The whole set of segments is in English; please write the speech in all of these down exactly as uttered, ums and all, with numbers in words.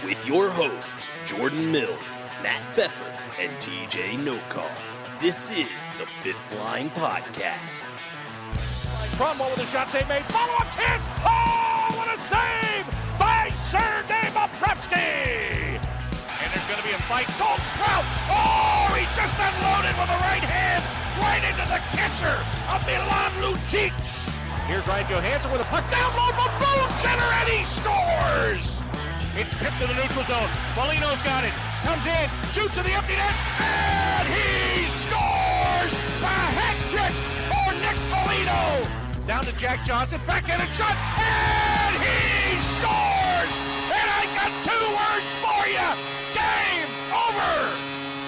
with your hosts, Jordan Mills, Matt Pfeffer, and T J Nokal. This is the Fifth Line Podcast. Cromwell with a shot they made. Follow-up chance. Oh, what a save by Sergei Bobrovsky. And there's going to be a fight. Gold Trout. Oh, he just unloaded with the right hand right into the kisser of Milan Lucic. Here's Ryan Johansson with a puck down low for Boone Jenner, and he scores. It's tipped to the neutral zone. Foligno's got it. Comes in, shoots to the empty net, and he scores a hat trick for Nick Foligno. Down to Jack Johnson, backhand shot, and he scores! And I got two words for you. Game over.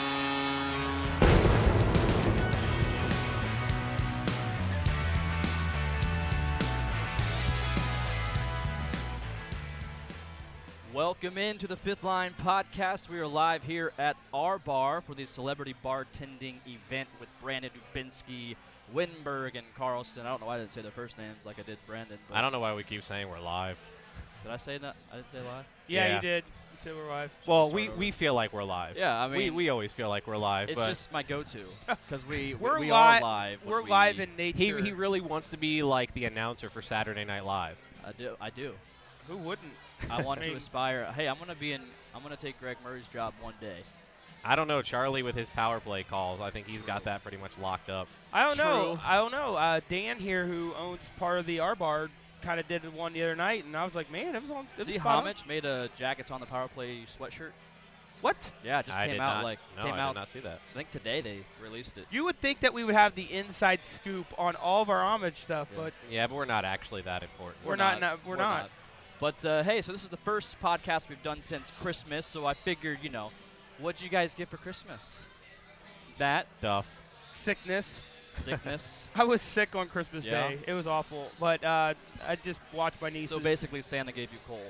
Welcome into the Fifth Line Podcast. We are live here at our bar for the celebrity bartending event with Brandon Dubinsky, Winberg, and Carlson. I don't know why I didn't say their first names like I did Brandon. I don't know why we keep saying we're live. Did I say that? I didn't say live? Yeah, Yeah. you did. You said we're live. Well, we, we feel like we're live. Yeah, I mean, we, we always feel like we're live. it's but just my go-to because we We're we li- are live. when We're we- live in he, nature. he really wants to be like the announcer for Saturday Night Live. I do. I do. Who wouldn't? I want I to mean- aspire. Hey, I'm gonna be in. I'm gonna take Greg Murray's job one day. I don't know, Charlie with his power play calls. I think he's got that pretty much locked up. I don't know. True. I don't know. Uh, Dan here, who owns part of the R Bar, kind of did one the other night, and I was like, man, it was on. It was See, spot on. Homage made a Jackets on the Power Play sweatshirt. What? Yeah, it just I came did out not, like no, came I out. did not see that. I think today they released it. You would think that we would have the inside scoop on all of our Homage stuff, Yeah. but Yeah, but we're not actually that important. We're not- not- we're not. But uh, hey, so this is the first podcast we've done since Christmas, so I figured, you know, what'd you guys get for Christmas? That Stuff. sickness. sickness. I was sick on Christmas Yeah? Day. It was awful, but uh, I just watched my nieces. So basically, Santa gave you coal.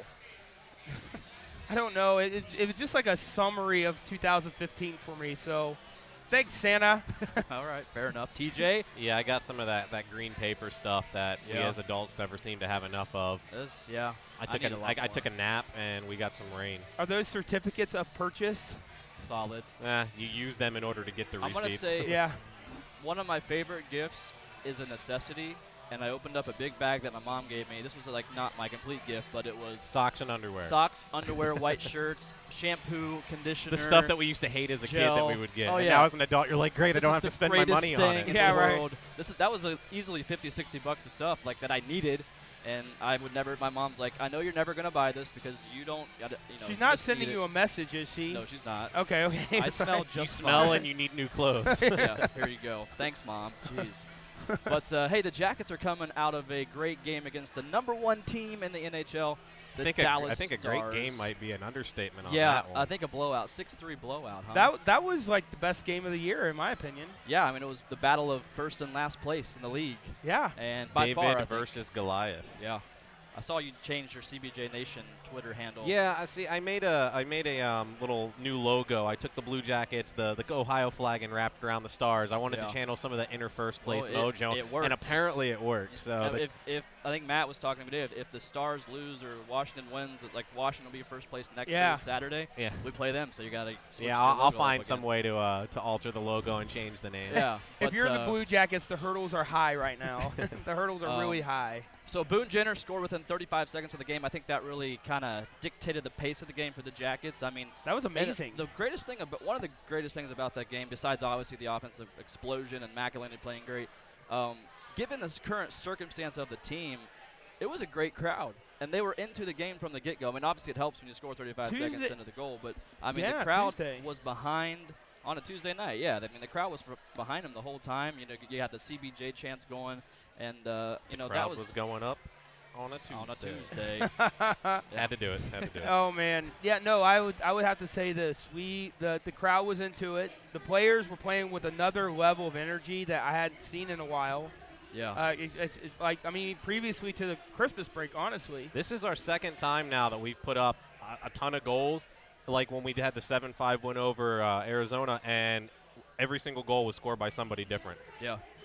I don't know. It, it, it was just like a summary of two thousand fifteen for me. So, thanks, Santa. All right, fair enough. T J, Yeah, I got some of that, that green paper stuff that we Yeah. as adults never seem to have enough of. this yeah. I took need a, a I, lot I took a more. nap and we got some rain. Are those certificates of purchase? Solid. Eh, you use them in order to get the I'm gonna receipts. say Yeah. one of my favorite gifts is a necessity, and I opened up a big bag that my mom gave me. This was like not my complete gift, but it was Socks and underwear. socks, underwear, white shirts, shampoo, conditioner. The stuff that we used to hate as a kid that gel. we would get. Oh, and yeah. now as an adult, you're like, great, This I don't is have to the spend my greatest money on thing it. in Yeah, the right. world. This is that was a easily fifty, sixty bucks of stuff like that I needed, and I would never. My mom's like, I know you're never gonna buy this because you don't. Gotta, you know, She's not just sending need you it. a message, is she? No, she's not. Okay, okay. I sorry. smell You just smell fine. and you need new clothes. Yeah, here you go. Thanks, Mom. Jeez. But uh, hey, the Jackets are coming out of a great game against the number one team in the N H L, the I think, a, Dallas I think a great Stars. game might be an understatement on Yeah, that one. I think a blowout, six three blowout. Huh? That that was like the best game of the year, in my opinion. yeah, I mean it was the battle of first and last place in the league, Yeah. and by David far, I think- versus Goliath. yeah. I saw you change your C B J Nation Twitter handle. Yeah, I see. I made a I made a um, little new logo. I took the Blue Jackets, the the Ohio flag, and wrapped around the stars. I wanted Yeah. to channel some of the inner first place Well, it- mojo, it worked. and apparently it worked. So Uh, the- if, if I think Matt was talking to me today, if, if the Stars lose or Washington wins, like Washington will be first place next Yeah. year Saturday. yeah, We play them, so you got to. yeah, I'll, I'll find some way to uh, to alter the logo and change the name. Yeah. If but, you're the uh, Blue Jackets, the hurdles are high right now. the hurdles are Um, really high. So Boone Jenner scored within thirty-five seconds of the game. I think that really kind of dictated the pace of the game for the Jackets. I mean, That was and amazing. The greatest thing about one of the greatest things about that game, besides obviously the offensive explosion and McElhinney playing great, um, given this current circumstance of the team, it was a great crowd, and they were into the game from the get-go. I mean, obviously it helps when you score thirty-five seconds Tuesday- into the goal, but I mean Yeah, the crowd Tuesday. was behind on a Tuesday night. Yeah, I mean the crowd was f- behind him the whole time. You know, you had the C B J chants going, and uh, you know Crowd that was going up on a Tuesday. on a Tuesday. Had to do it. Had to do it. Oh man, yeah, no, I would I would have to say this. We the the crowd was into it. The players were playing with another level of energy that I hadn't seen in a while. Yeah. Uh, it's, it's, it's like I mean, previously to the Christmas break, honestly. This is our second time now that we've put up a, a ton of goals. Like when we had the seven five win over uh, Arizona, and every single goal was scored by somebody different. Yeah.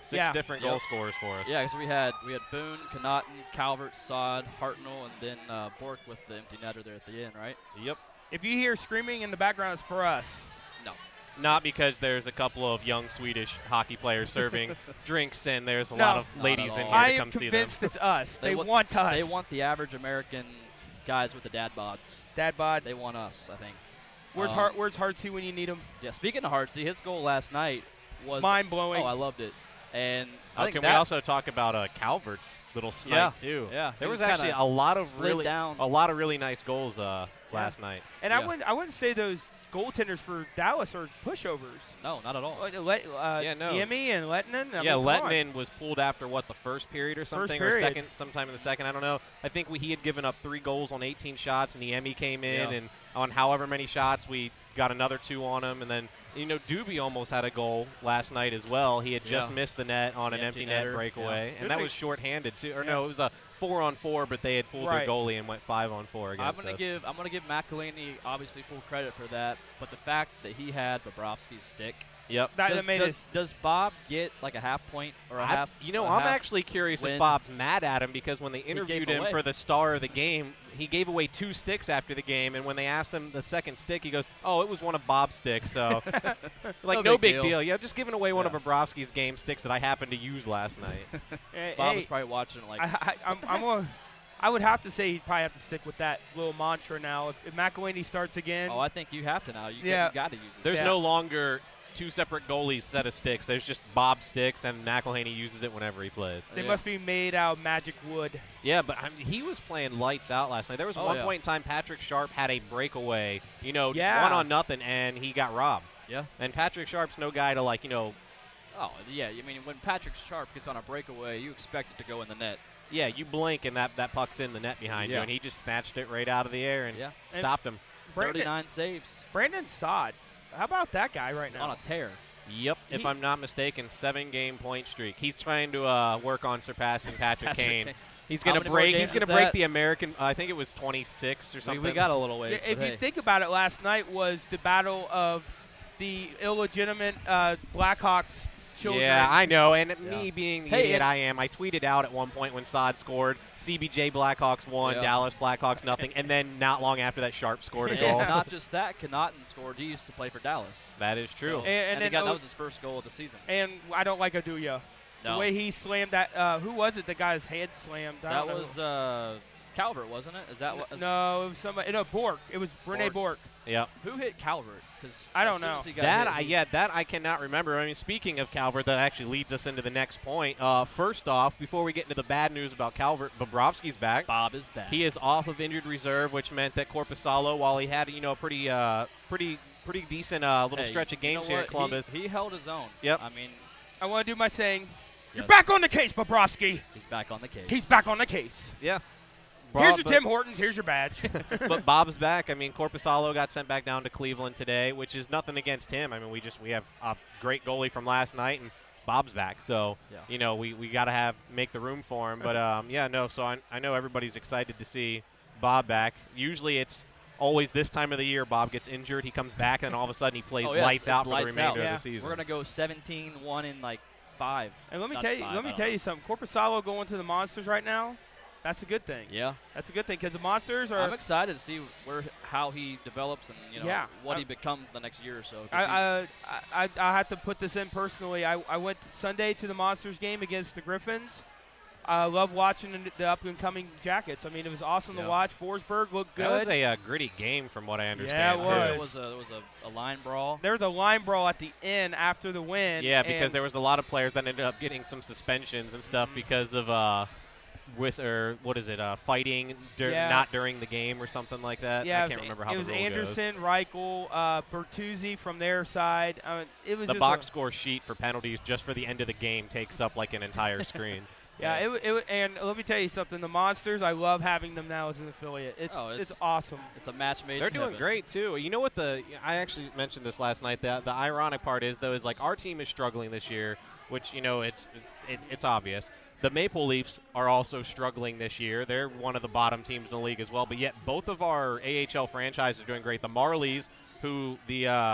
Six Yeah. different Yep. goal scorers for us. Yeah, because we had we had Boone, Connaughton, Calvert, Sod, Hartnell, and then uh, Bork with the empty netter there at the end, right? Yep. If you hear screaming in the background, it's for us. No. Not because there's a couple of young Swedish hockey players serving drinks and there's a No. lot of Not ladies at in all. here I to am come see them. convinced it's us. They They, wa- want us. They want the average American guys with the dad bods. Dad bod. They want us, I think. Where's Um, Hart? Where's Hartsey when you need him? Yeah, speaking of Hartsey, his goal last night was Mind blowing. Oh, I loved it. And I Oh, think can that we also talk about uh, Calvert's little snipe Yeah, too? yeah. There He was, was actually kinda a lot of slid really down. a lot of really nice goals uh, last night. and I yeah. wouldn't. I wouldn't say those goaltenders for Dallas are pushovers. no, not at all. Uh, Le- uh, Yeah, no. Niemi and Lettinen. I yeah, mean, come on. Lettinen was pulled after what the first period or something, or period. second, sometime in the second. I don't know. I think we, he had given up three goals on eighteen shots, and Niemi came in, Yeah. and on however many shots we got another two on him, and then you know Doobie almost had a goal last night as well. He had just Yeah. missed the net on The an empty empty net netter, breakaway, yeah. and that was shorthanded too. Or Yeah. no, it was a four on four, but they had pulled Right. their goalie and went five on four I'm against gonna us. give I'm gonna give McElhaney obviously full credit for that, but the fact that he had Bobrovsky's stick. Yep. That, does, that made does, us. does Bob get like a half point or a I- half? you know, a I'm half actually curious win? if Bob's mad at him because when they interviewed him away. for the star of the game, he gave away two sticks after the game, and when they asked him the second stick, he goes, "Oh, it was one of Bob's sticks." So, like, No no, big big deal. deal. Yeah, just giving away one Yeah. of Bobrovsky's game sticks that I happened to use last night. Hey, Bob hey, was probably watching like I, I, I'm, I'm a, I would have to say he'd probably have to stick with that little mantra now. If, if McElhaney starts again, oh, I think you have to now. You, Yeah. you got to use it. There's Yeah. no longer two separate goalies set of sticks. There's just Bob sticks, and McElhaney uses it whenever he plays. they Yeah. must be made out of magic wood. Yeah, but I mean, he was playing lights out last night. There was Oh, one yeah. point in time Patrick Sharp had a breakaway, you know, just Yeah. one on nothing, and he got robbed. Yeah. And Patrick Sharp's no guy to, like, you know, Oh, yeah. I mean, when Patrick Sharp gets on a breakaway, you expect it to go in the net. yeah, you blink and that, that puck's in the net behind you, Yeah. and he just snatched it right out of the air and Yeah. stopped him. Brandon, thirty-nine saves Brandon Sod. How about that guy right now? on a tear. Yep, if He- I'm not mistaken, seven-game point streak. He's trying to uh, work on surpassing Patrick, Patrick Kane. Kane. He's How gonna many more break. games He's gonna is break that? the American. Uh, I think it was twenty-six or We, something. we got a little ways. if but you hey. think about it, last night was the battle of the illegitimate uh, Blackhawks children. Yeah, I know. And Yeah. me being the Hey, idiot and- I am, I tweeted out at one point when Sod scored, C B J Blackhawks won, Yeah. Dallas Blackhawks nothing, and then not long after that, Sharp scored a And goal. not just that, Connaughton scored. He used to play for Dallas. That is true. So- And- and and he then got, that O- was his first goal of the season. And I don't like Aduya. No. The way he slammed that. Uh, who was it? The guy's head slammed. I That don't know. was uh, Calvert, wasn't it? Is that what? is- No, it was somebody. No, Bork. It was Rene Bork. Yep. Who hit Calvert? Because I don't know. That I yeah, that I cannot remember. I mean, speaking of Calvert, that actually leads us into the next point. Uh, first off, before we get into the bad news about Calvert, Bobrovsky's back. Bob is back. He is off of injured reserve, which meant that Corpusalo, while he had you know a pretty uh, pretty pretty decent uh, little Hey, stretch of you know games here at what? Columbus, He, he held his own. Yep. I mean, I want to do my saying. You're yes, back on the case, Bobrovsky. He's back on the case. He's back on the case. yeah. Here's Bob- your but- Tim Hortons. Here's your badge. but Bob's back. I mean, Corpusalo got sent back down to Cleveland today, which is nothing against him. I mean, we just we have a great goalie from last night, and Bob's back. So Yeah. you know, we, we got to have make the room for him. But um, yeah, no. So I, I know everybody's excited to see Bob back. Usually it's always this time of the year. Bob gets injured, he comes back, and all of a sudden he plays Oh, yes, lights it's out for lights the remainder out. Yeah. of the season. We're gonna go seventeen one in like five. and let me Not tell you. five, Let me I don't tell know. you something. Corpusalo going to the Monsters right now. That's a good thing. Yeah. That's a good thing because the Monsters are. I'm excited to see where how he develops and you know Yeah, what I- he becomes the next year or so. 'cause I, he's- I, I, I have to put this in personally. I, I went Sunday to the Monsters game against the Griffins. I love watching the, the up and coming Jackets. I mean, it was awesome Yeah. to watch. Forsberg looked good. That was a uh, gritty game, from what I understand. it too. was. There was a there was a, a line brawl. there was a line brawl at the end after the win. Yeah, because and there was a lot of players that ended up getting some suspensions and stuff Mhm. because of uh, with or what is it, uh, fighting dur- Yeah. not during the game or something like that. yeah, I it can't was, remember how it the was rule Anderson, Reichel, uh, Bertuzzi from their side. Uh, it was goes. The just box a, score sheet for penalties just for the end of the game takes up like an entire screen. yeah. It, wa- it, wa- and let me tell you something. The Monsters, I love having them now as an affiliate. It's Oh, it's, it's- awesome. It's a match made. They're in doing heaven. great too. You know what the I actually mentioned this last night. The the ironic part is though is like our team is struggling this year, which you know it's it's it's obvious. The Maple Leafs are also struggling this year. They're one of the bottom teams in the league as well. But yet both of our A H L franchises are doing great. The Marlies, who the uh,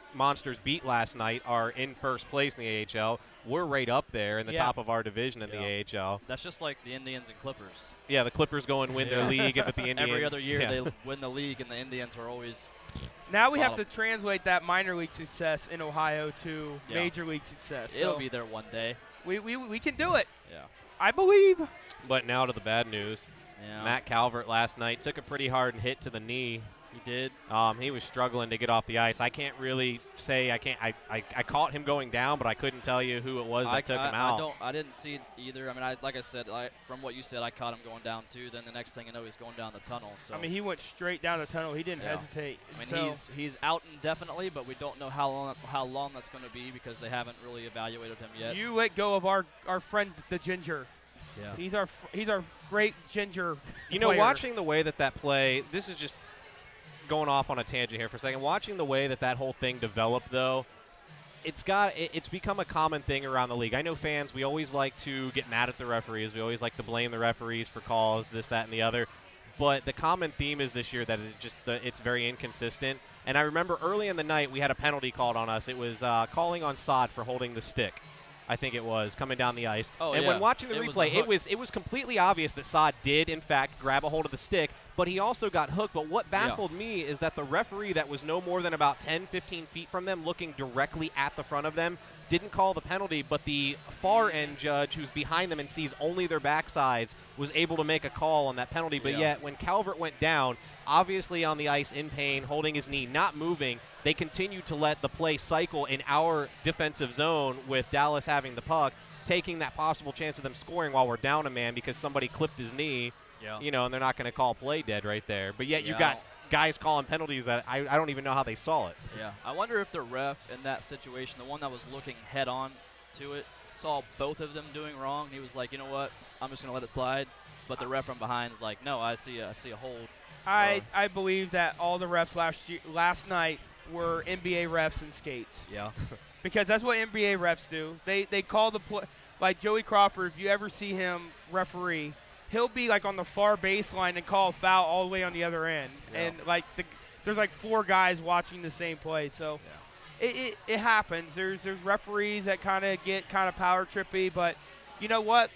Monsters beat last night are in first place in the A H L. We're right up there in the Yeah. top of our division in Yeah. the A H L. That's just like the Indians and Clippers. Yeah, the Clippers go and win their Yeah. league, but the Indians Every other year yeah. they win the league, and the Indians are always. Now we have to Bottom. translate that minor league success in Ohio to Yeah. major league success. It'll So be there one day. we, we we can do it. Yeah. I believe. But now to the bad news. Yeah. Matt Calvert last night took a pretty hard hit to the knee. He did. Um, he was struggling to get off the ice. I can't really say I can't. I, I, I caught him going down, but I couldn't tell you who it was that I, took I, him out. I don't. I didn't see it either. I mean, I, like I said, I, from what you said, I caught him going down too. Then the next thing you know, he's going down the tunnel. So I mean, he went straight down the tunnel. He didn't Yeah. hesitate. I mean, so he's he's out indefinitely, but we don't know how long how long that's going to be because they haven't really evaluated him yet. you let go of our our friend the Ginger. yeah. He's our fr- he's our great Ginger. You know, player. watching the way that that play, this is just going off on a tangent here for a second. Watching the way that that whole thing developed, though, it's got it, it's become a common thing around the league. I know fans, we always like to get mad at the referees. We always like to blame the referees for calls, this, that, and the other. But the common theme is this year that it just the, it's very inconsistent. And I remember early in the night we had a penalty called on us. It was uh, calling on Saad for holding the stick. I think it was coming down the ice. Oh, and yeah. when watching the It was a replay, it hook. was it was completely obvious that Saad did in fact grab a hold of the stick, but he also got hooked. But what baffled me is that the referee that was no more than about ten, fifteen feet from them, looking directly at the front of them, didn't call the penalty, but the far end judge who's behind them and sees only their backsides was able to make a call on that penalty. But Yeah. yet when Calvert went down, obviously on the ice in pain, holding his knee, not moving, they continued to let the play cycle in our defensive zone with Dallas having the puck, taking that possible chance of them scoring while we're down a man because somebody clipped his knee, Yeah. you know, and they're not going to call play dead right there. But yet you Yeah, I got don't- guys calling penalties that I, I don't even know how they saw it. Yeah. I wonder if the ref in that situation, the one that was looking head on to it, saw both of them doing wrong. He was like, you know what, I'm just going to let it slide. But the ref from behind is like, no, I see a, I see a hold. I Uh, I believe that all the refs last year, last night were N B A refs in skates Yeah. because that's what N B A refs do. They they call the play like Joey Crawford. If you ever see him referee, he'll be like on the far baseline and call a foul all the way on the other end, Yeah. and like the, there's like four guys watching the same play. So it, it it happens. There's there's referees that kind of get kind of power trippy, but you know what?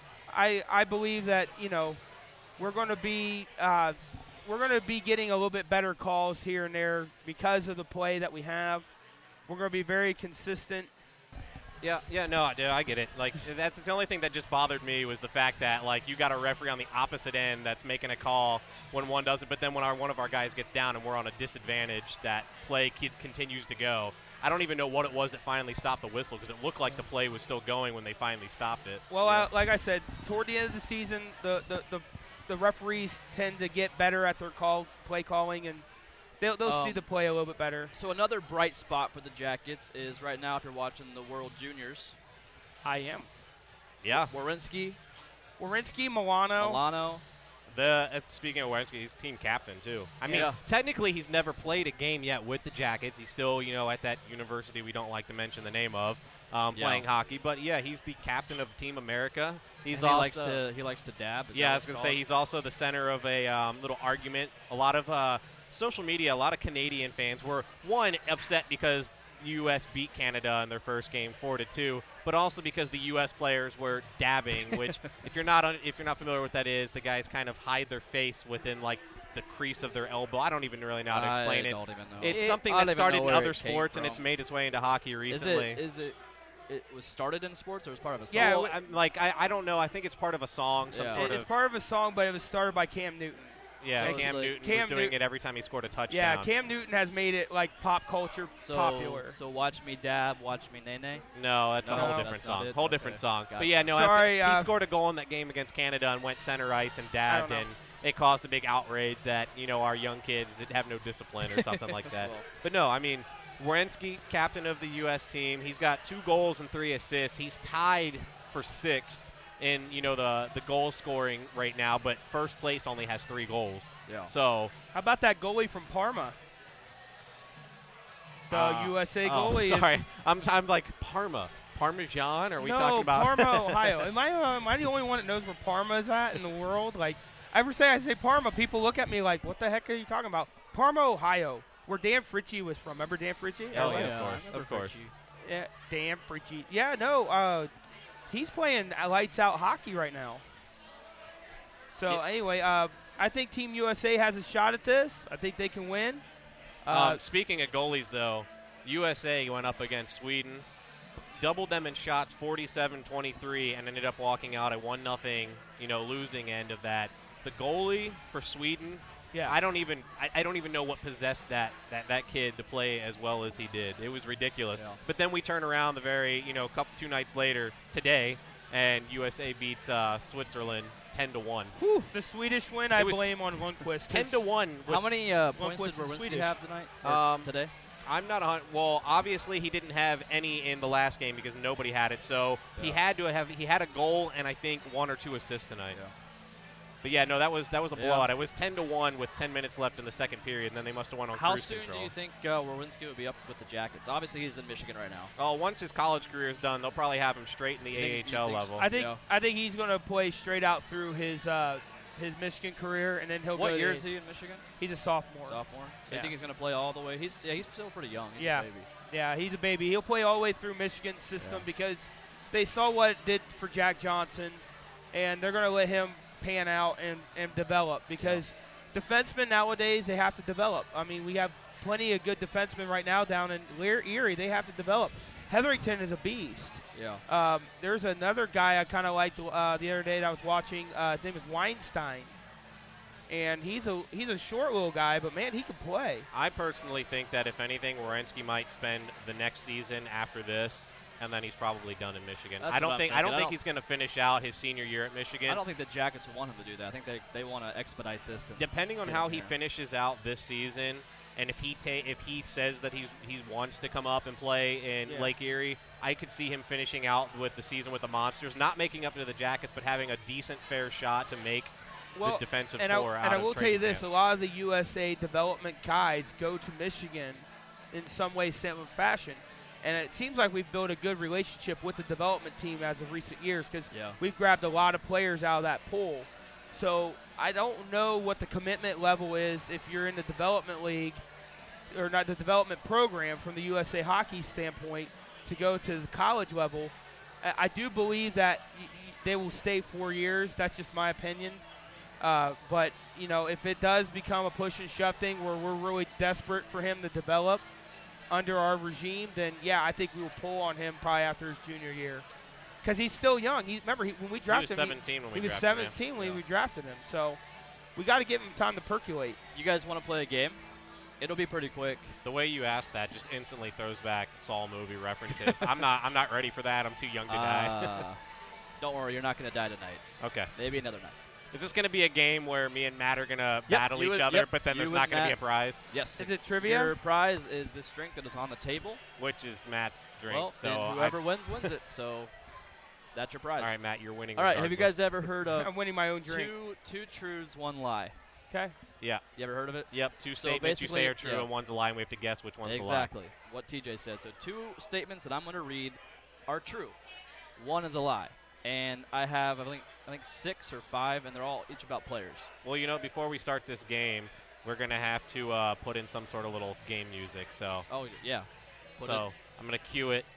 I I believe that you know we're going to be uh, we're going to be getting a little bit better calls here and there because of the play that we have. We're going to be very consistent. Yeah, yeah, no, dude, I get it. Like, that's the only thing that just bothered me was the fact that, like, you got a referee on the opposite end that's making a call when one doesn't, but then when our one of our guys gets down and we're on a disadvantage, that play c- continues to go. I don't even know what it was that finally stopped the whistle because it looked like the play was still going when they finally stopped it. Well, uh, like I said, toward the end of the season, the, the, the, the referees tend to get better at their call play calling, and they'll, they'll Um, see the play a little bit better. So another bright spot for the Jackets is right now, if you're watching the World Juniors, I am. Yeah. Warinsky, Warinsky, Milano. Milano. The uh, speaking of Wesley, he's team captain too. I mean, Yeah. technically he's never played a game yet with the Jackets. He's still, you know, at that university we don't like to mention the name of, um, Yeah. playing hockey. But yeah, he's the captain of Team America. He's And he also likes to he likes to dab. Is yeah, that I what was it's gonna called? say he's also the center of a um, little argument. A lot of uh, social media, a lot of Canadian fans were one upset because the U S beat Canada in their first game four to two, but also because the U S players were dabbing. Which, if you're not un- if you're not familiar with what that is, the guys kind of hide their face within like the crease of their elbow. I don't even really know how to explain I it. don't even know. It's It- something I don't that even started know in where other it came sports and it's from. made its way into hockey Is recently. it is it it was started in sports or was part of a song? Yeah, Well, I'm, like I, I don't know. I think it's part of a song, some Yeah. sort It's of part of a song, but it was started by Cam Newton. yeah. So it's Cam like- Newton Cam was doing Newt- it every time he scored a touchdown. Yeah, Cam Newton has made it like pop culture so, popular. So watch me dab, watch me nay nay. No, that's a No, whole that's different not song. it? Whole Okay. different song. Gotcha. But yeah, no, Sorry, after uh, he scored a goal in that game against Canada and went center ice and dabbed, know. and it caused a big outrage that you know our young kids did have no discipline or something like that. Well. But no, I mean, Warinsky, captain of the U S team, he's got two goals and three assists. He's tied for sixth in you know the the goal scoring right now, but first place only has three goals. Yeah. So How about that goalie from Parma? The uh, U S A oh, goalie. is- sorry, I'm I'm like Parma, Parmesan. Are we no, talking about Parma, Ohio. Am I uh, am I the only one that knows where Parma is at in the world? Like, every say I say Parma, people look at me like, "What the heck are you talking about?" Parma, Ohio. where Dan Fritchie was from. Remember Dan Fritchie? Oh, L A? yeah, yeah, of I course, remember of course. Fritchie. Yeah, Dan Fritchie. Yeah, no, uh, he's playing lights out hockey right now. So Yeah. anyway, uh, I think Team U S A has a shot at this. I think they can win. Uh, Um, speaking of goalies, though, U S A went up against Sweden, doubled them in shots forty-seven twenty-three, and ended up walking out at one nothing, you know, losing end of that. The goalie for Sweden, yeah, I don't even I, I don't even know what possessed that, that that kid to play as well as he did. It was ridiculous. Yeah. But then we turn around the very, you know, couple two nights later today, and U S A beats uh, Switzerland ten to one. Whew, the Swedish win, I It was blame on Lundqvist. ten to one. How many uh, One points did was Werenski Swedish. have tonight? Or Um, today? I'm not a hun- well. Obviously, he didn't have any in the last game because nobody had it. So he Yeah. had to have. He had a goal and I think one or two assists tonight. Yeah. But yeah, no, that was that was a Yeah. blowout. It was ten to one with ten minutes left in the second period, and then they must have won on How cruise soon control. do you think uh, Werenski would be up with the Jackets? Obviously, he's in Michigan right now. Oh, once his college career is done, they'll probably have him straight in the You think- A H you L think- level. I think Yeah. I think he's going to play straight out through his uh, his Michigan career, and then he'll What go. year to, is he in Michigan? He's a sophomore. Sophomore. So Yeah. you think he's going to play all the way? He's yeah, he's still pretty young. He's Yeah. a baby. Yeah, he's a baby. He'll play all the way through Michigan's system Yeah. because they saw what it did for Jack Johnson, and they're going to let him pan out and, and develop because defensemen nowadays, they have to develop. I mean, we have plenty of good defensemen right now down in Lear- Erie. They have to develop. Hetherington is a beast. Yeah. Um, there's another guy I kind of liked uh, the other day that I was watching. Uh, his name is Weinstein. And he's a he's a short little guy, but man, he can play. I personally think that if anything, Werenski might spend the next season after this, and then he's probably done in Michigan. That's I don't what I'm think I thinking. don't I think don't- he's going to finish out his senior year at Michigan. I don't think the Jackets want him to do that. I think they, they want to expedite this. And Depending on get how him he there. finishes out this season, and if he ta- if he says that he's he wants to come up and play in Yeah. Lake Erie, I could see him finishing out with the season with the Monsters, not making up to the Jackets, but having a decent fair shot to make Well, the defensive and core I, out and I of will tell you training this: camp. a lot of the U S A development guys go to Michigan in some way, some fashion, and it seems like we've built a good relationship with the development team as of recent years because Yeah. we've grabbed a lot of players out of that pool. So I don't know what the commitment level is if you're in the development league or not the development program from the U S A hockey standpoint to go to the college level. I, I do believe that y- y- they will stay four years. That's just my opinion. Uh, but, you know, if it does become a push and shove thing where we're really desperate for him to develop under our regime, then, yeah, I think we will pull on him probably after his junior year. Because he's still young. He, remember, he, when we He was drafted him, seventeen when he, we he was drafted him. seventeen when Yeah. we drafted him. So we got to give him time to percolate. You guys want to play a game? It'll be pretty quick. The way you asked that just instantly throws back Saul movie references. I'm not I'm not ready for that. I'm too young to die. Uh, don't worry, you're not going to die tonight. Okay. Maybe another night. Is this going to be a game where me and Matt are going to Yep, battle you each and- other, yep, but then you there's and not going to be a Matt. prize, Yes. Is it trivia? Your prize is this drink that is on the table. which is Matt's drink? Well, so and I- whoever wins wins it. So that's your prize. all right, Matt, you're winning. All right. Have you regardless. guys ever heard of I'm winning my own drink. two two truths, one lie? Okay. Yeah. You ever heard of it? Yep. Two So statements you say basically- are true, yeah. and one's a lie, and we have to guess which one's Exactly. What T J said. So two statements that I'm going to read are true. One is a lie. And I have, I think, I think six or five, and they're all each about players. a lie. Well, you know, before we start this game, we're going to have to uh, put in some sort of little game music. So, Oh yeah. Put so I'm going to cue it.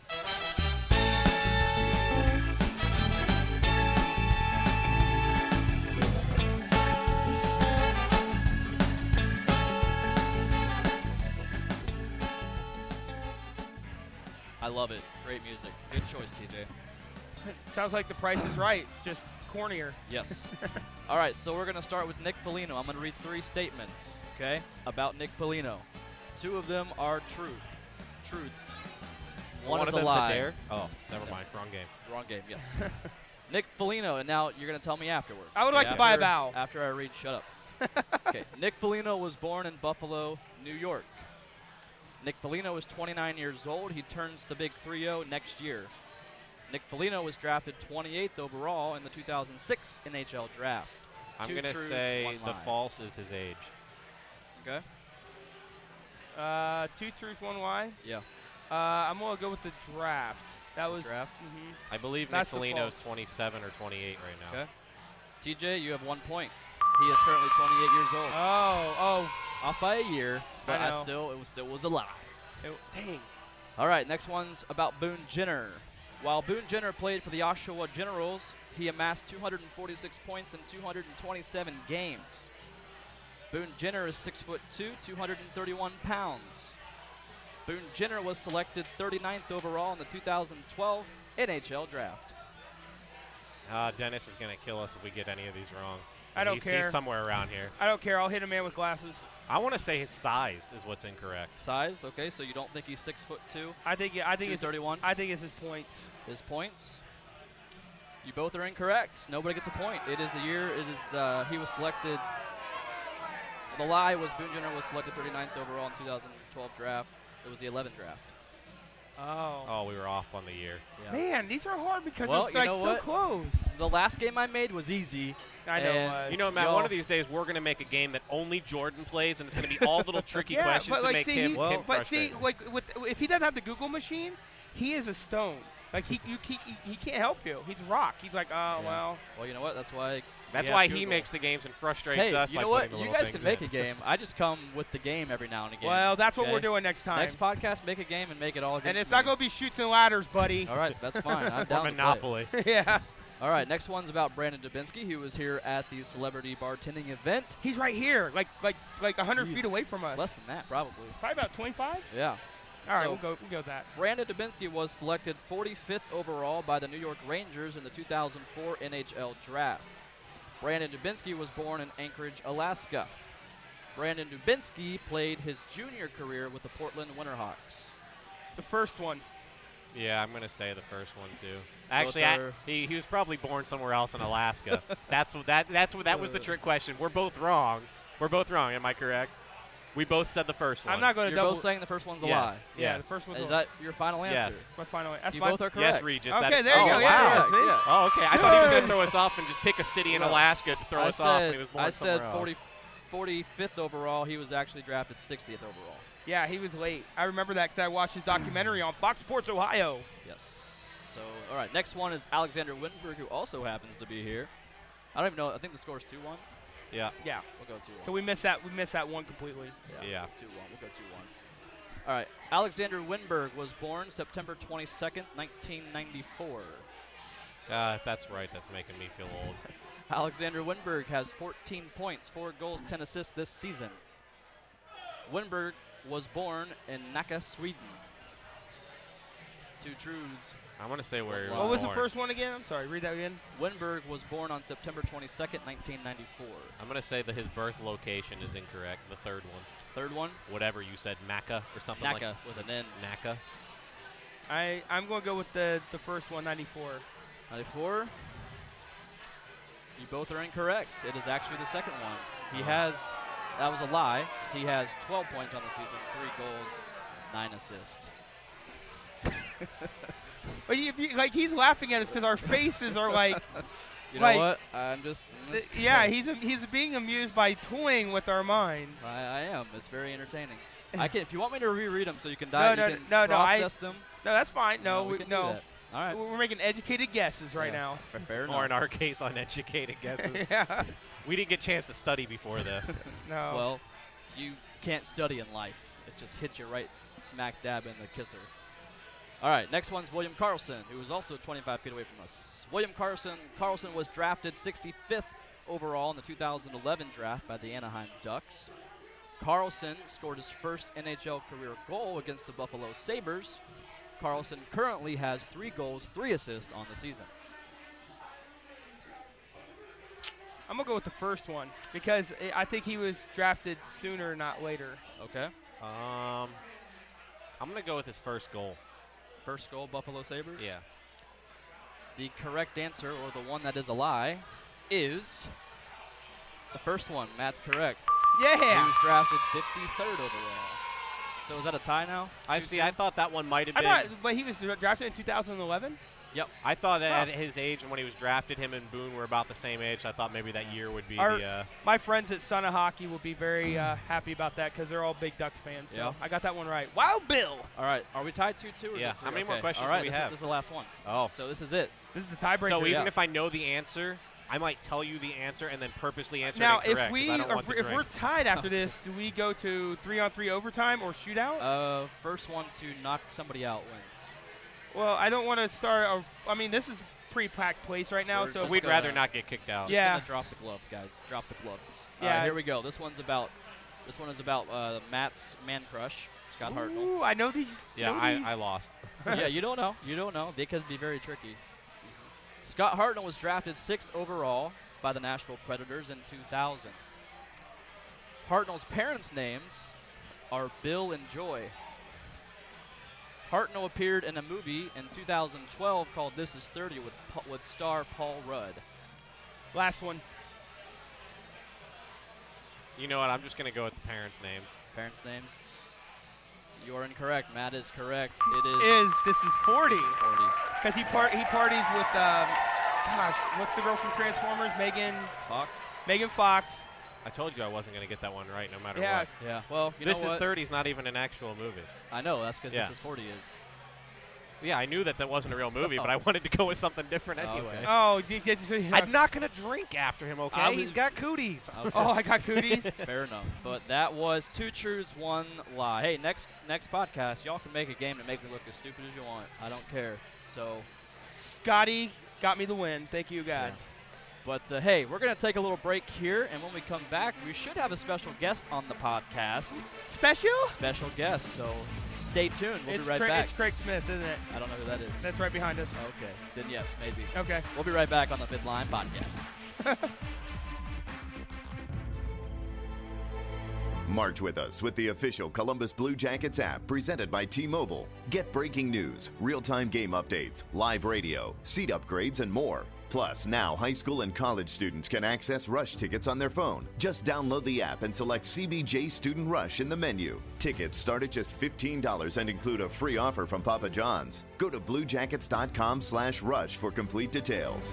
I love it. Great music. Good choice, T J. Sounds like The Price is Right, just cornier. Yes. All right, so we're going to start with Nick Foligno. I'm going to read three statements, okay, about Nick Foligno. Two of them are truth. Truths. One, One is of a them's lie. a dare. Oh, never Yeah. mind. Wrong game. Wrong game, yes. Nick Foligno, and now you're going to tell me afterwards. I would okay, like to buy a after- vowel. After I read, shut up. Okay, Nick Foligno was born in Buffalo, New York. Nick Foligno is twenty-nine years old. He turns the big three oh next year. Nick Foligno was drafted twenty-eighth overall in the two thousand six N H L draft. I'm Two going to truths, say one the lie. false is his age. Okay? Uh, two truths, one lie. Yeah. Uh, I'm going to go with the draft. That was Draft. mhm. I believe That's Nick the Foligno's false. twenty-seven or twenty-eight right now. Okay. T J, you have one point. He is currently twenty-eight years old. Oh, oh. Off by a year, but I, know. still, it was still was a lie. It, dang. All right, next one's about Boone Jenner. While Boone Jenner played for the Oshawa Generals, he amassed two hundred forty-six points in two hundred twenty-seven games. Boone Jenner is six foot two, two hundred thirty-one pounds. Boone Jenner was selected thirty-ninth overall in the two thousand twelve N H L Draft. Uh, Dennis is going to kill us if we get any of these wrong. I don't he's, care. He's somewhere around here. I don't care. I'll hit a man with glasses. I want to say his size is what's incorrect. Size, okay, so you don't think he's six foot two, I think. I think it's. two thirty-one. I think it's his points. His points. You both are incorrect. Nobody gets a point. It is the year. It is. Uh, he was selected. The lie was Boone Jenner was selected thirty-ninth overall in two thousand twelve draft. It was the eleventh draft. Oh. Oh, we were off on the year. Yeah. Man, these are hard because Well, it's you like know so what? close. The last game I made was easy. I know. And uh, You know, Matt, Y'all- one of these days we're going to make a game that only Jordan plays, and it's going to be all little tricky yeah, questions but to like, make see, him, he, him but see, frustrated. like, with, if he doesn't have the Google machine, he is a stone. Like he, you, he, he, he can't help you. He's rock. He's like, oh Yeah. well. Well, you know what? That's why. That's we why have he Google. makes the games and frustrates Hey, us you by know what? putting the You little guys can things make in. a game. I just come with the game every now and again. Well, that's what we're okay? doing next time. Next podcast, make a game and make it all against and it's me. not going to be shoots and ladders, buddy. All right, that's fine. I'm Or down to play. Monopoly. yeah. All right, next one's about Brandon Dubinsky, who was here at the celebrity bartending event. He's right here, like like like one hundred Jeez. feet away from us. Less than that, probably. Probably about twenty-five. Yeah. All right, So- we'll go. We'll go with that. Brandon Dubinsky was selected forty-fifth overall by the New York Rangers in the two thousand four N H L Draft. Brandon Dubinsky was born in Anchorage, Alaska. Brandon Dubinsky played his junior career with the Portland Winterhawks. The first one. Yeah, I'm going to say the first one too. Actually, I, are- he, he was probably born somewhere else in Alaska. that's what that that's what that was the Uh. trick question. We're both wrong. We're both wrong. Am I correct? We both said the first one. I'm not going to You're double. both saying the first one's a Yes. lie. yeah, yes. the first one's Is a- that your final answer? Yes. my final. That's You my both are Yes, correct. Regis. Okay, that, there you oh, go. Wow. Yeah, yeah, see? yeah. Oh, okay. I thought he was going Good. to throw us off and just pick a city in Well, Alaska to throw I us said, off when he was born I said somewhere forty, else. forty-fifth overall. He was actually drafted sixtieth overall. Yeah, he was late. I remember that because I watched his documentary on Fox Sports Ohio. Yes. So, all right, next one is Alexander Winberg, who also happens to be here. I don't even know. I think the score is two one. Yeah. Yeah. We'll go two one. So we missed that. We missed that one completely. Yeah. two one. We'll go two one. All right. Alexander Winberg was born September twenty-second, nineteen ninety-four. Uh, if that's right, that's making me feel old. Alexander Winberg has fourteen points, four goals, ten assists this season. Winberg was born in Nacka, Sweden. Two truths. I want to say where he What was What was the born. first one again? I'm sorry. Read that again. Winberg was born on September twenty-second, nineteen ninety-four. I'm going to say that his birth location is incorrect. The third one. Third one, Whatever you said, Nacka or something Nacka like with an N. Nacka. I I'm going to go with the the first one, ninety-four. ninety-four. You both are incorrect. It is actually the second one. He Oh. has, that was a lie. He has twelve points on the season, three goals, nine assists. But you, you- like he's laughing at us because our faces are like, You know Like, what? I'm just. I'm th- just- yeah, he's he's being amused by toying with our minds. I, I am. It's very entertaining. I can, if you want me to reread them so you can No, dive, no, you can no, no, I- process them. No, that's fine. No, we we, can no. do that. All right. We're making educated guesses right Yeah. now. Fair, fair Or in enough. our case, uneducated guesses. yeah. We didn't get a chance to study before this. No. Well, you can't study in life. It just hits you right smack dab in the kisser. All right, next one's William Carlson, who was also twenty-five feet away from us. William Carlson Carlson was drafted sixty-fifth overall in the two thousand eleven draft by the Anaheim Ducks. Carlson scored his first N H L career goal against the Buffalo Sabres. Carlson currently has three goals, three assists on the season. I'm gonna go with the first one because I I think he was drafted sooner, not later. Okay. Um, I'm going to go with his first goal. First goal, Buffalo Sabres. Yeah. The correct answer, or the one that is a lie, is the first one. Matt's correct. He Yeah. was drafted fifty-third overall. So is that a tie now? I see. I thought that one might have I been. thought, but he was dra- drafted in two thousand eleven. Yep. I thought that Huh. at his age and when he was drafted, him and Boone were about the same age. I thought maybe that year would be Our- the. Uh, My friends at Son of Hockey will be very uh, happy about that because they're all big Ducks fans. So Yeah. I got that one right. Wild Bill. All right. Are we tied two two? Yeah. How many more questions All do right. we this have? Is, this is the last one. oh. So this is it. This is the tiebreaker. So even yeah. if I know the answer, I might tell you the answer and then purposely answer Now, it incorrect. if we 'cause I don't if, want the we're- if drink. we're tied after this, do we go to three on three overtime or shootout? Uh, first one to knock somebody out wins. Well, I don't want to start. A, I mean, this is pretty packed place right now, We're so just We'd gonna- rather not get kicked out. Just Yeah. gonna drop the gloves, guys. Drop the gloves. All Yeah. right, here we go. This one's about. This one is about uh, Matt's man crush, Scott Hartnell. Ooh, I know these. Yeah, know I, these. I lost. Yeah, you don't know. You don't know. They could be very tricky. Scott Hartnell was drafted sixth overall by the Nashville Predators in two thousand. Hartnell's parents' names are Bill and Joy. Hartnell appeared in a movie in two thousand twelve called This Is thirty with Pa- with star Paul Rudd. Last one. You know what? I'm just going to go with the parents' names. Parents' names? You are incorrect. Matt is correct. It is. Is this is forty? This is forty. Because he part he parties with um, gosh, what's the girl from Transformers? Megan Fox? Megan Fox. I told you I wasn't going to get that one right no matter Yeah. what. Yeah. Well, you This know is what? thirty is not even an actual movie. I know. That's because Yeah. This Is forty is. Yeah, I knew that that wasn't a real movie, Oh. but I wanted to go with something different Oh, anyway. okay. Oh, d- d- so, yeah. I'm not going to drink after him, okay? I He's was- got cooties. Okay. Oh, I got cooties. Fair enough. But that was two truths, one lie. Hey, next next podcast, y'all can make a game to make me look as stupid as you want. I don't care. So, Scotty got me the win. Thank you, God. Yeah. But uh, hey, we're gonna take a little break here, and when we come back, we should have a special guest on the podcast. Special? Special guest. So stay tuned. We'll it's, be right Cra- back. it's Craig Smith, isn't it? I don't know who that is. That's right behind us. Okay. Then yes, maybe. Okay. We'll be right back on the Fifth Line podcast. March with us with the official Columbus Blue Jackets app presented by T-Mobile. Get breaking news, real-time game updates, live radio, seat upgrades, and more. Plus, now high school and college students can access Rush tickets on their phone. Just download the app and select C B J Student Rush in the menu. Tickets start at just fifteen dollars and include a free offer from Papa John's. Go to blue jackets dot com slash rush for complete details.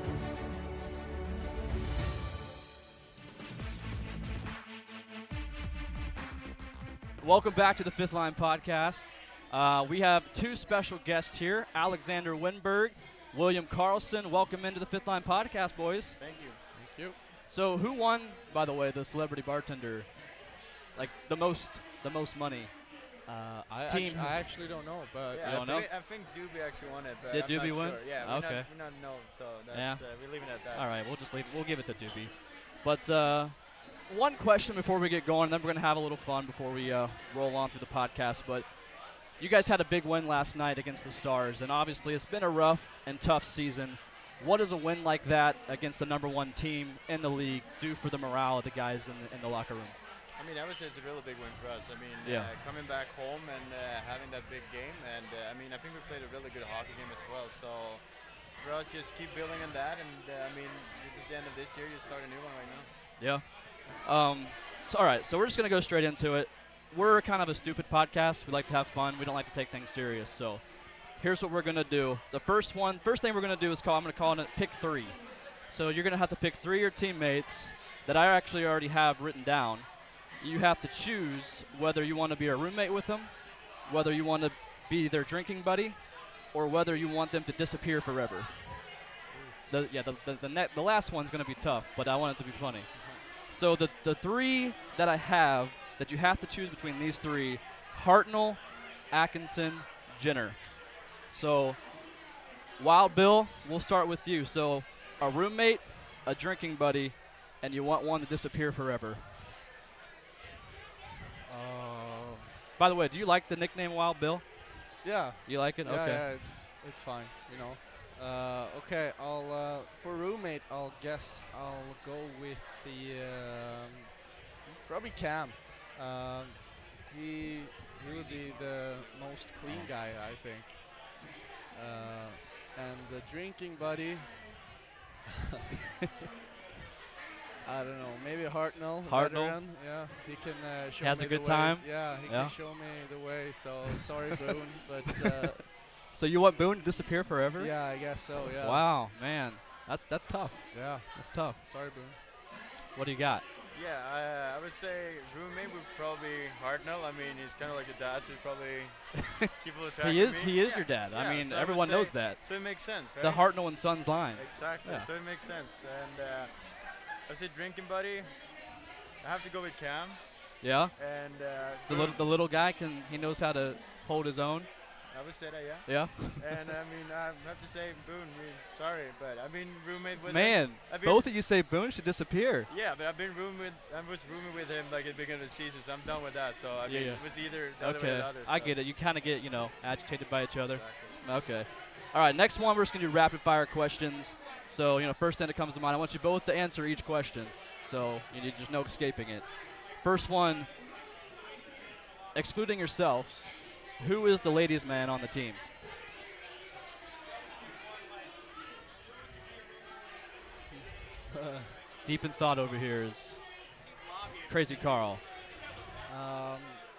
Welcome back to the Fifth Line podcast. Uh, we have two special guests here, Alexander Winberg, William Carlson. Welcome into the Fifth Line podcast, boys. Thank you. Thank you. So, who won, by the way, the celebrity bartender? Like the most, the most money. Uh, I, Team. Actu- I actually don't know, but You I don't know? I think Doobie actually won it. But Did I'm Doobie not win? Sure. Yeah, we're Okay. Not, we're not know, so that's, Yeah. uh, we're leaving it at that. All right, we'll just leave. We'll give it to Doobie. But uh, one question before we get going, and then we're gonna have a little fun before we uh, roll on through the podcast. But you guys had a big win last night against the Stars, and obviously it's been a rough and tough season. What does a win like that against the number one team in the league do for the morale of the guys in the, in the locker room? I mean, I would say it's a really big win for us. I mean, Yeah. uh, coming back home and uh, having that big game, and uh, I mean, I think we played a really good hockey game as well. So for us, just keep building on that, and uh, I mean, this is the end of this year. You start a new one right now. Yeah. Um, so, all right, so we're just going to go straight into it. We're kind of a stupid podcast. We like to have fun. We don't like to take things serious. So here's what we're going to do. The first one, first thing we're going to do is call, I'm going to call it pick three. So you're going to have to pick three of your teammates that I actually already have written down. You have to choose whether you want to be a roommate with them, whether you want to be their drinking buddy, or whether you want them to disappear forever. The, yeah, the, the, the, net, the last one's going to be tough, but I want it to be funny. So the, the three that I have that you have to choose between these three, Hartnell, Atkinson, Jenner. So, Wild Bill, we'll start with you. So, a roommate, a drinking buddy, and you want one to disappear forever. Uh, By the way, do you like the nickname Wild Bill? yeah, You like it? yeah, okay. yeah, it's, it's fine, you know. Uh, okay, I'll uh, for roommate, I'll guess I'll go with the um, probably Cam. Um, he he would be the most clean guy, I think. Uh, and the drinking buddy. I don't know. Maybe Hartnell. Hartnell? veteran, Yeah, he can uh, show has me a good the time? ways. Yeah, he Yeah. can show me the way. So sorry, Boone, but uh, So you want Boone to disappear forever? yeah, I guess so. Yeah. Wow, man. That's that's tough. Yeah. That's tough. Sorry, Boone. What do you got? Yeah, I, I would say roommate would probably be Hartnell. I mean, he's kind of like a dad, so he'd probably keep a little track He of is. me. He is Yeah, your dad. yeah, I mean, so I would everyone say- knows that. So it makes sense, right? The Hartnell and Sons line. Exactly. Yeah. So it makes sense. And uh, I would say drinking buddy. I have to go with Cam. Yeah. And uh, The little the little guy can he knows how to hold his own. I would say that, yeah. Yeah. And I mean, I have to say Boone. I mean, sorry, but I've been roommate with him. Man, I've been- both of you say Boone should disappear. Yeah, but I've been room with I was rooming with him like at the beginning of the season, so I'm done with that. So I Yeah, mean, yeah. it was either the other way or Okay, the other. I so. get it. You kind of get you know agitated by each other. Exactly. Okay. All right, next one we're just gonna do rapid fire questions. So you know, first thing that comes to mind, I want you both to answer each question. So you need just no escaping it. First one, excluding yourselves, who is the ladies' man on the team? Deep in thought over here is Crazy Carl. Um,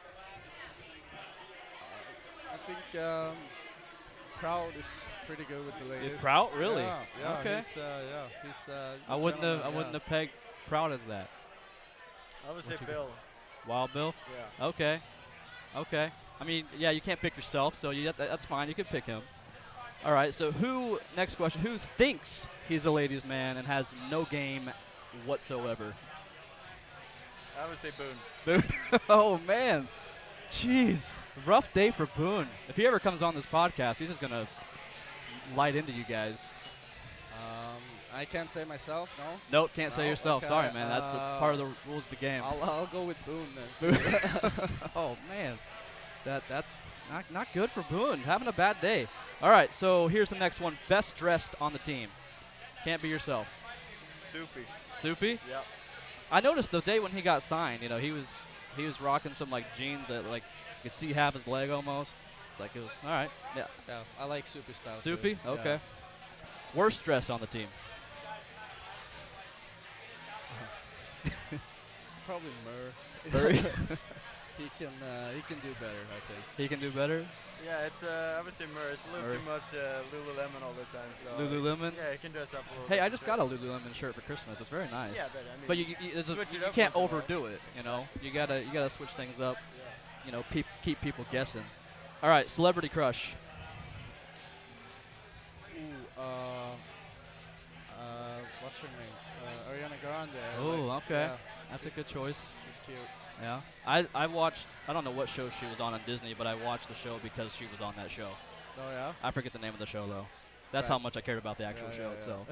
I think um, Proud is pretty good with the ladies. Proud? Really? Yeah. yeah Okay. He's, uh, yeah. He's, uh, he's I a wouldn't have I gentleman, wouldn't yeah. have pegged Proud as that. I would say What you- Bill. Wild Bill? Yeah. Okay. Okay. I mean, yeah, you can't pick yourself, so you, that, that's fine. You can pick him. All right. So who? Next question. Who thinks he's a ladies' man and has no game whatsoever? I would say Boone. Boone. Oh man. Jeez. Rough day for Boone. If he ever comes on this podcast, he's just gonna light into you guys. Um, I can't say myself, no. Nope, can't say No? yourself. Okay, Sorry, man. That's the part of uh, the rules of the game. I'll, I'll go with Boone then. Oh man, that that's not not good for Boone. Having a bad day. All right, so here's the next one. Best dressed on the team. Can't be yourself. Soupy. Soupy. Yeah. I noticed the day when he got signed. You know, he was he was rocking some like jeans that like you could see half his leg almost. It's like it was all right. Yeah. Yeah, I like Soupy style. too. Soupy. Yeah. Okay. Worst dress on the team. Probably Murr. Murray. he can uh, he can do better, I think. He can do better. Yeah, it's uh, I would say Murray. It's a little Murray. too much uh, Lululemon all the time. So Lululemon? Yeah, he can dress up a little. Hey, bit I just for got a sure. Lululemon shirt for Christmas. It's very nice. Yeah, but I mean. But you, you, there's a- switch it you up can't once in a while. overdo it. You know, you gotta you gotta switch things up. Yeah. You know, peep, keep people guessing. All right, celebrity crush. Ooh, uh, uh, what's her name? Uh, Ariana Grande. I Oh, like- okay. yeah, That's a she's- good choice. She's cute. Yeah, I I watched. I don't know what show she was on on Disney, but I watched the show because she was on that show. Oh yeah. I forget the name of the show though. That's Right. how much I cared about the actual Yeah, show yeah, itself.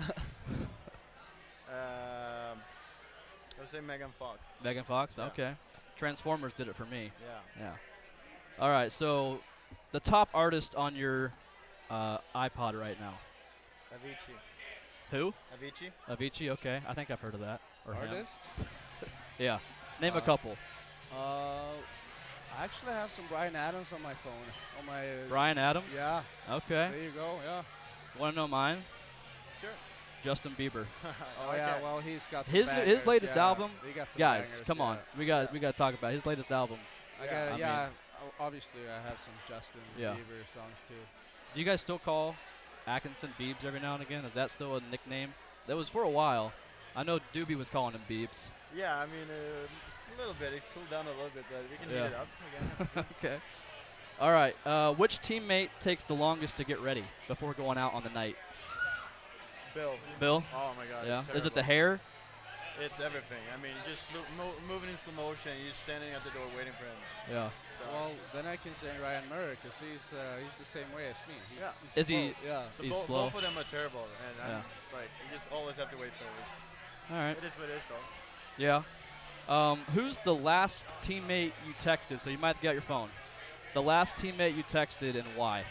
Um, I would say Megan Fox. Megan Fox. Yeah. Okay. Transformers did it for me. Yeah. Yeah. All right. So, the top artist on your uh, iPod right now. Avicii. Who? Avicii. Avicii. Okay. I think I've heard of that. Or him. Artist? Yeah. Name a Uh, couple. Uh, I actually have some Brian Adams on my phone. On my. Uh, Brian Adams. Yeah. Okay. There you go. Yeah. Want to know mine? Sure. Justin Bieber. Oh yeah. Well, he's got some His n- his bangers, latest yeah. album. He got some Guys, bangers, come on. yeah. We got Yeah. we got to talk about his latest album. I Yeah. got I it. mean- Yeah. o- Obviously, I have some Justin Yeah. Bieber songs too. Do you guys still call Atkinson Biebs every now and again? Is that still a nickname? That was for a while. I know Doobie was calling him Biebs. Yeah, I mean, uh, a little bit. It cooled down a little bit, but we can Yeah. heat it up again. Okay. All right. Uh, which teammate takes the longest to get ready before going out on the night? Bill. Bill? Oh my God. Yeah. It's Is it the terrible. hair? It's everything. I mean, just slow, mo- moving in slow motion. You're standing at the door waiting for him. Yeah. So Well, then I can say Ryan Murray because he's uh, he's the same way as me. He's, Yeah. he's Is he- slow, Yeah. so he's bo- slow. both of them are terrible, and Yeah. I'm like, you just always have to wait for it. All right. It is what it is, though. Yeah. Um, who's the last teammate you texted? So you might have to get out your phone. The last teammate you texted and why?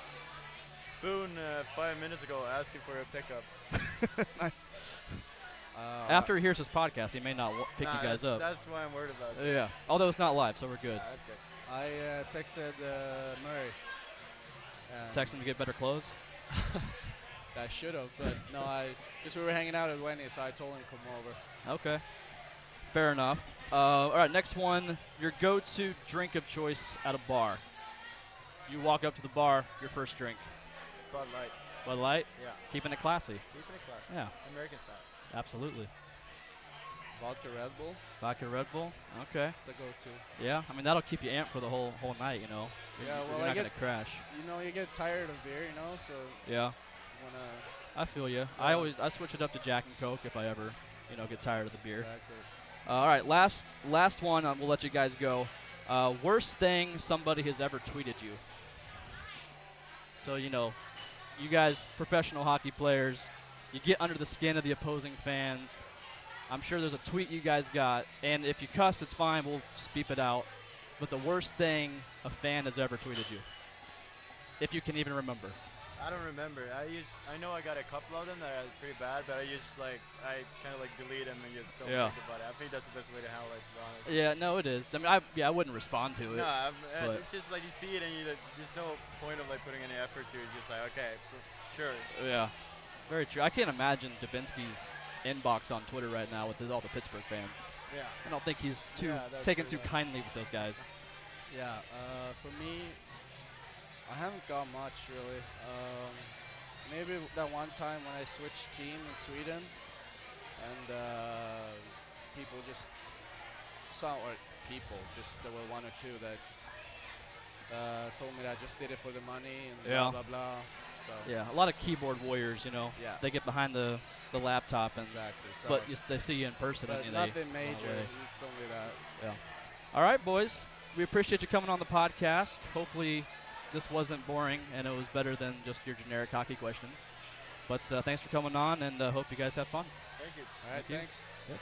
Boone, uh, five minutes ago, asking for a pickup. Nice. Uh, After he hears this podcast, he may not w- pick Nah, you guys that's, up. That's why I'm worried about. Uh, yeah. Although it's not live, so we're good. Yeah, that's good. I uh, texted uh, Murray. and Text him to get better clothes. I should have, but no, I because we were hanging out at Wendy's, so I told him to come over. Okay. Fair enough. Uh, all right, next one. Your go-to drink of choice at a bar. You walk up to the bar, your first drink. Bud Light. Bud Light, Yeah. keeping it classy. Keeping it classy. Yeah, American style. absolutely. vodka Red Bull. Vodka Red Bull. Okay. It's a go-to. Yeah, I mean that'll keep you amped for the whole whole night. You know. You're, Yeah, well, you're I not get- gonna crash. You know, you get tired of beer, you know, so Yeah. you wanna I feel you. I Yeah. always I switch it up to Jack and Coke if I ever, you know, get tired of the beer. exactly. Uh, all right, last last one. Um, we'll let you guys go. Uh, worst thing somebody has ever tweeted you. So you know, you guys, professional hockey players, you get under the skin of the opposing fans. I'm sure there's a tweet you guys got, and if you cuss, it's fine. We'll just beep it out. But the worst thing a fan has ever tweeted you, if you can even remember. I don't remember. I used. I know I got a couple of them that are pretty bad, but I just like I kind of like delete them and just don't Yeah. think about it. I think that's the best way to handle it, to be honest. Yeah, no, it is. I mean, I yeah, I wouldn't respond to it. No, I'm, uh, but- it's just like you see it and you like, there's no point of like putting any effort to it. It's just like okay, p- sure. Yeah, very true. I can't imagine Dubinsky's inbox on Twitter right now with all the Pittsburgh fans. Yeah. I don't think he's too Yeah, that's taken pretty too bad. kindly with those guys. Yeah, uh, for me, I haven't got much really. Um, maybe that one time when I switched team in Sweden, and uh, people just saw, or people, just there were one or two that uh, told me that I just did it for the money and Yeah. blah blah blah. So Yeah, a lot of keyboard warriors, you know. Yeah. They get behind the, the laptop and exactly. So, but you, s- they see you in person but and you know, they nothing run major. away. It's only that. Yeah. All right, boys. We appreciate you coming on the podcast. Hopefully this wasn't boring and it was better than just your generic hockey questions. But uh, thanks for coming on, and uh, hope you guys have fun. Thank you. All right, Thank you. thanks.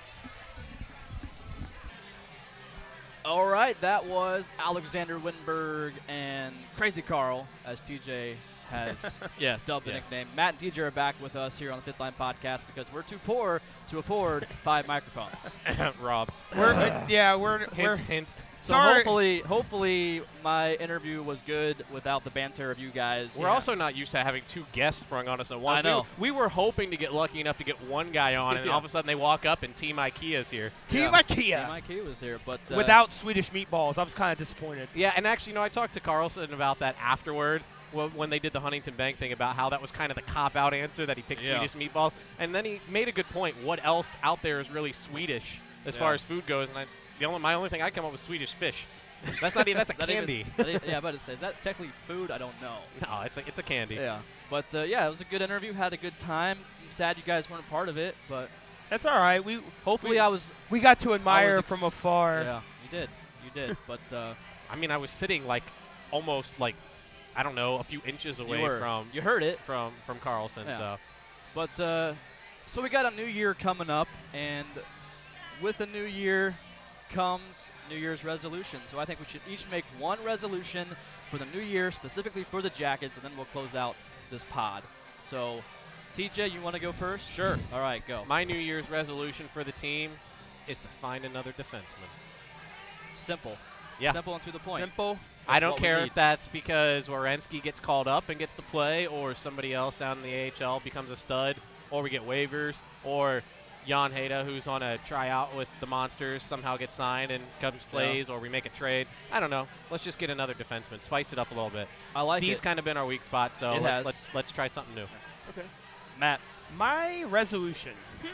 All right, that was Alexander Winberg and Crazy Carl, as T J has Yes. dubbed the yes. nickname. Matt and T J are back with us here on the Fifth Line Podcast because we're too poor to afford five microphones. Rob. We're uh, yeah, we're we're Hint, hint. So Sorry. hopefully, hopefully my interview was good without the banter of you guys. We're also not used to having two guests sprung on us at once. I know. We, we were hoping to get lucky enough to get one guy on, and Yeah. all of a sudden they walk up and Team IKEA's here. Team Yeah. IKEA Team IKEA was here, but uh, without Swedish meatballs. I was kind of disappointed. Yeah, and actually, you know, I talked to Carlson about that afterwards wh- when they did the Huntington Bank thing about how that was kind of the cop-out answer that he picked Yeah. Swedish meatballs. And then he made a good point. What else out there is really Swedish as Yeah. far as food goes? And I, the only, my only thing I come up with Swedish fish. That's not even, that's a Is that even- candy. that i- yeah, but it says that technically food. I don't know. No, it's a, it's a candy. Yeah, but uh, yeah, it was a good interview. Had a good time. I'm sad you guys weren't a part of it, but That's all right. We hopefully we, I was. we got to I admire was from ex- afar. Yeah, you did. You did. But uh, I mean, I was sitting like almost like, I don't know, a few inches you away were. from You heard it. from from Carlson. Yeah. So But uh, so we got a new year coming up, and with a new year comes New Year's resolution. So I think we should each make one resolution for the new year, specifically for the Jackets, and then we'll close out this pod. So, T J, you want to go first? Sure. All right, go. my New Year's resolution for the team is to find another defenseman. Simple. Yeah. Simple and to the point. Simple. I That's don't what we care need. if that's because Werenski gets called up and gets to play, or somebody else down in the A H L becomes a stud, or we get waivers, or Jan Heda, who's on a tryout with the Monsters, somehow gets signed and comes plays, or we make a trade. I don't know. Let's just get another defenseman. Spice it up a little bit. I like D's it. kind of been our weak spot, so It let's, has. let's let's try something new. Okay. Matt. My resolution.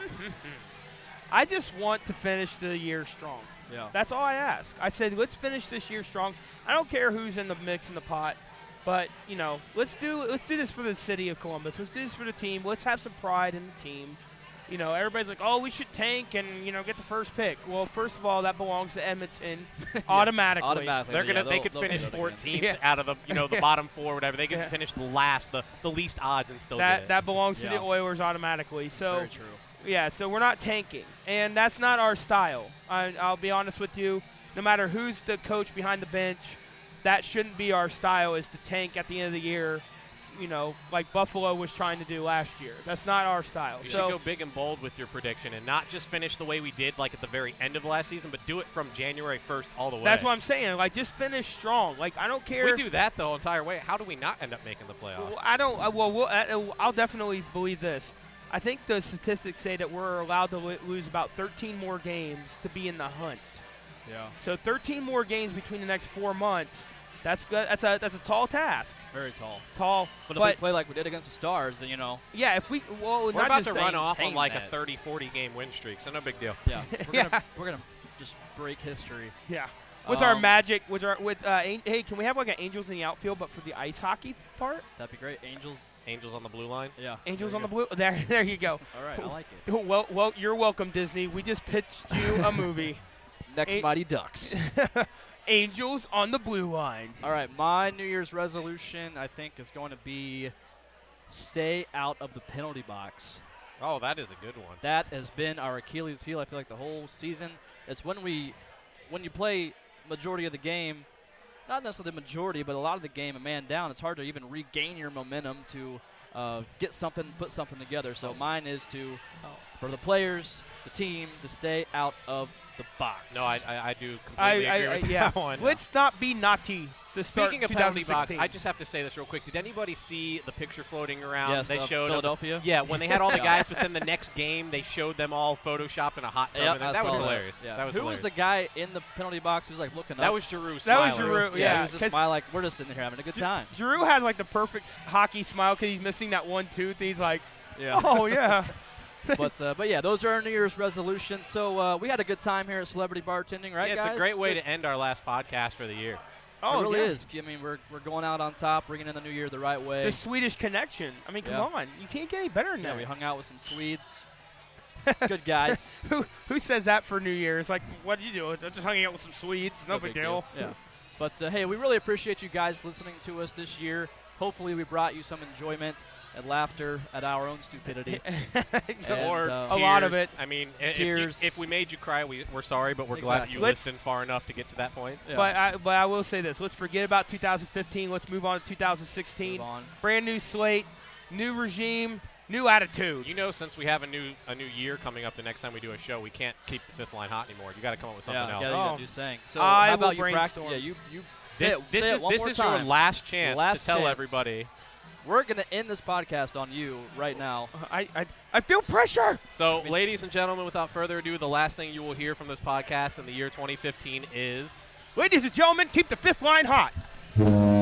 I just want to finish the year strong. Yeah. That's all I ask. I said, let's finish this year strong. I don't care who's in the mix in the pot, but you know, let's do let's do this for the city of Columbus. Let's do this for the team. Let's have some pride in the team. You know, everybody's like, oh, we should tank and you know get the first pick. Well, first of all, that belongs to Edmonton automatically. Automatically. They're yeah, gonna they they'll- could they'll finish do that again. fourteenth Yeah. out of the you know the Yeah. bottom four, whatever. They could Yeah. finish the last, the, the least odds, and still get That it. that belongs to Yeah. the Oilers automatically. So Very true. yeah, so we're not tanking, and that's not our style. I, I'll be honest with you. No matter who's the coach behind the bench, that shouldn't be our style. Is to tank at the end of the year, you know, like Buffalo was trying to do last year. That's not our style. You so should go big and bold with your prediction and not just finish the way we did, like at the very end of last season, but do it from January first all the way. that's what I'm saying. Like, just finish strong. Like, I don't care. If we do that the entire way, how do we not end up making the playoffs? Well, I don't. Uh, well, we'll uh, I'll definitely believe this. I think the statistics say that we're allowed to lo- lose about thirteen more games to be in the hunt. Yeah. So thirteen more games between the next four months. That's good. That's a that's a tall task. Very tall. Tall. But if but we play like we did against the Stars, then, you know. yeah, if we well, We're not about just to run off on maintain like that. a thirty, forty game win streak, so no big deal. Yeah. We're Yeah. gonna we're gonna just break history. Yeah. With our Um, magic, with our with uh, an- hey, can we have like an Angels in the outfield, but for the ice hockey part? That'd be great. Angels. Angels on the blue line. Yeah. Angels there on you the blue. There, there you go. go. All right. I like it. Well, well, you're welcome, Disney. We just pitched you a movie. Next Eight- Mighty Ducks. Angels on the blue line. All right. My New Year's resolution, I think, is going to be stay out of the penalty box. Oh, that is a good one. That has been our Achilles heel, I feel like, the whole season. It's when we, when you play majority of the game, not necessarily the majority, but a lot of the game, a man down, it's hard to even regain your momentum to uh, get something, put something together. So mine is to, for the players, the team, to stay out of the box. No, I, I, I do I, completely I, agree I with yeah. that one. Let's not be naughty to start Speaking of penalty twenty box, sixteen. I just have to say this real quick. Did anybody see the picture floating around? Yes, they of showed of- Philadelphia. yeah, when they had all the Yeah. guys, but then the next game they showed them all photoshopped in a hot tub. Yep, and I that was saw hilarious. Yeah. That was Who hilarious. was the guy in the penalty box who was like looking That up? was Giroux. That was smiling. Giroux, Yeah, yeah, he was just 'cause- smiling like we're just sitting here having a good time. Drew has like the perfect s- hockey smile because he's missing that one tooth. He's like, Yeah. oh yeah. but uh, but yeah, those are our New Year's resolutions. So uh, we had a good time here at Celebrity Bartending, right, Yeah, it's guys? a great way Good- to end our last podcast for the year. Oh it really yeah. is. I mean, we're we're going out on top, bringing in the new year the right way. The Swedish connection. I mean, come Yeah. on. You can't get any better than yeah, that. we hung out with some Swedes. Good guys. who who says that for New Year's? Like, what did you do? I just hung out with some Swedes. No, big deal. Yeah. But uh, hey, we really appreciate you guys listening to us this year. Hopefully, we brought you some enjoyment and laughter at our own stupidity. And, or uh, A lot of tears. it. I mean, i- if, you- Tears. if we made you cry, we, we're sorry, but we're glad that you Exactly. Let's- listened far enough to get to that point. Yeah. But I but I will say this. Let's forget about two thousand fifteen. Let's move on to two thousand sixteen. Move on. Brand new slate, new regime, new attitude. You know, since we have a new a new year coming up, the next time we do a show, we can't keep the fifth line hot anymore. You got to come up with something Yeah, else. yeah, you Oh. gotta do saying. So I how will about you practice? brainstorm. Yeah, you you say This, it, this say is it one this more is time. your last chance Last to tell chance. everybody. We're gonna end this podcast on you right now. I, I I feel pressure. So, ladies and gentlemen, without further ado, the last thing you will hear from this podcast in the year twenty fifteen is. Ladies and gentlemen, keep the fifth line hot.